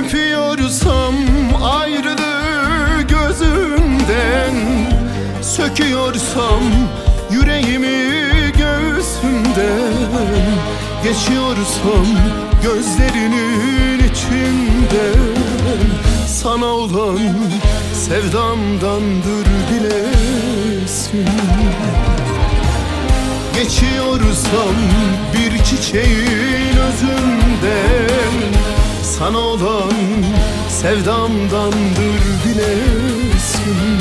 Öpüyorsam ayrılığı gözümden, söküyorsam yüreğimi göğsümden, geçiyorsam gözlerinin içinden, sana olan sevdamdandır bilesin. Geçiyorsam bir çiçeğin özünden, sana olan sevdamdandır bilesin.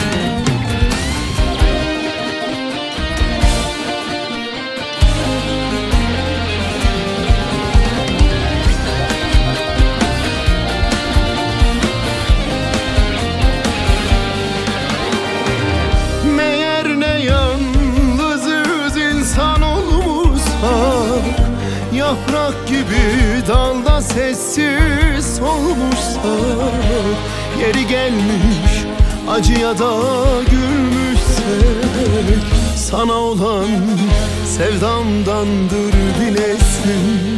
Meğer ne yalnızız insan olmuşsak, yaprak gibi dalda sessiz olmuşsak, yeri gelmiş acıya da gülmüşsek, sana olan sevdamdandır bilesin.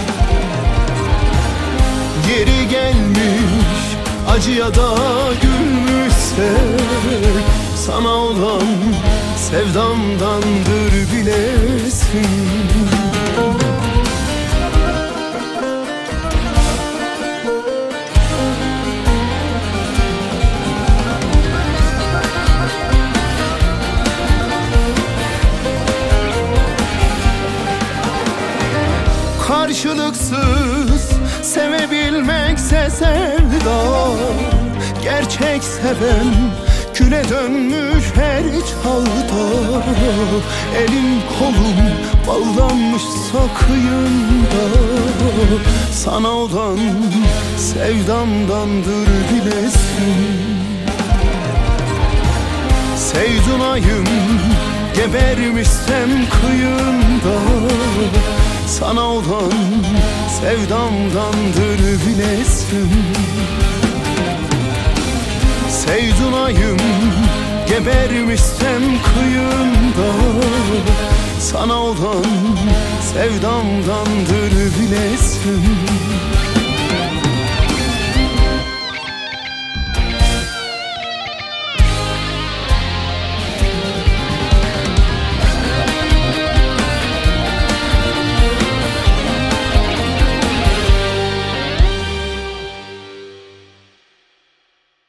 Yeri gelmiş acıya da gülmüşsek, sana olan sevdamdandır bilesin. Karşılıksız sevebilmekse sevda, gerçek seven küle dönmüş her çalda. Elim kolum bağlanmışsa kıyında, sana olan sevdamdandır bilesin. Sevdunayım gebermişsem kıyında, sana olan sevdamdandır bilesin. Sevdunayım gebermişsem kıyında, sana olan sevdamdandır bilesin.